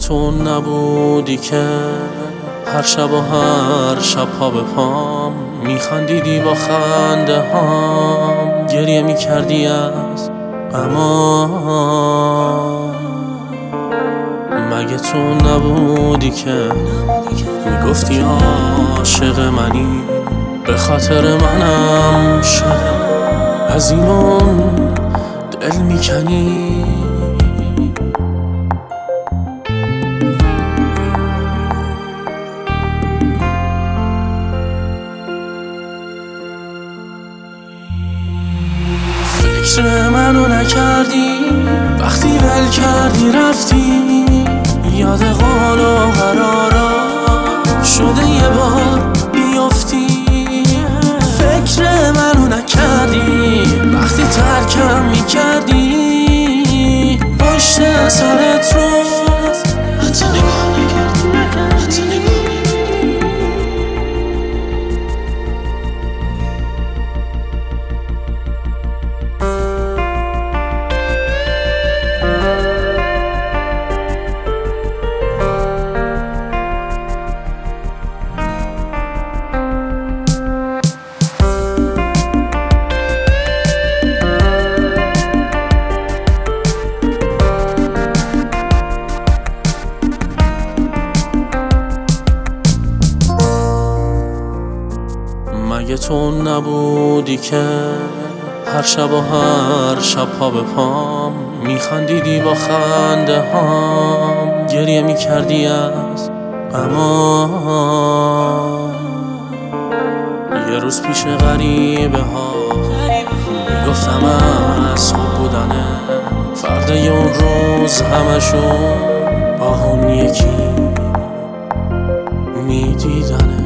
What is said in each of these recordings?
تو نبودی که هر شب و هر شب ها به پام میخندیدی با خنده هام، گریه میکردی از غمام. مگه تو نبودی که میگفتی عاشق منی، به خاطر منم شده از اینون دل میکنی. فکر منو نکردی وقتی ول کردی رفتی، یاد قول و قرارا شده یه بار بیافتی. فکر منو نکردی وقتی ترکم میکردی، پشت سرت رو حتی نگاه نکردی، حتی نگاه نکردی. مگه تو نبودی که هر شب و هر شب ها به پام میخندیدی با خنده هام، گریه میکردی از غمام. یه روز پیش غریبه ها میگفتم از خوب بودنه، فردا یه اون روز همشون با اون یکی میدیدنه.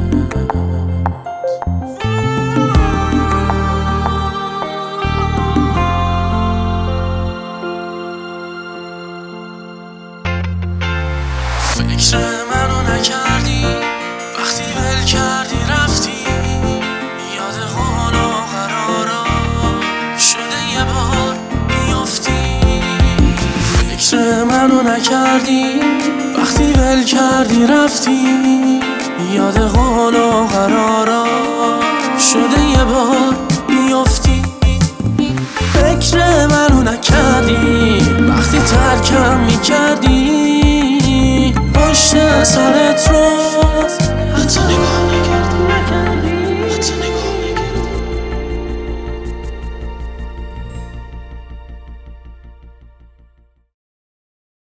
فکر منو نکردی وقتی ول کردی رفتی، یاد قول و قرارا شده یه بار بیافتی. فکر منو نکردی وقتی ول کردی رفتی، یاد قول و قرارا شده یه بار بیافتی. فکر منو نکردی وقتی ترکم میکردی، پشت سر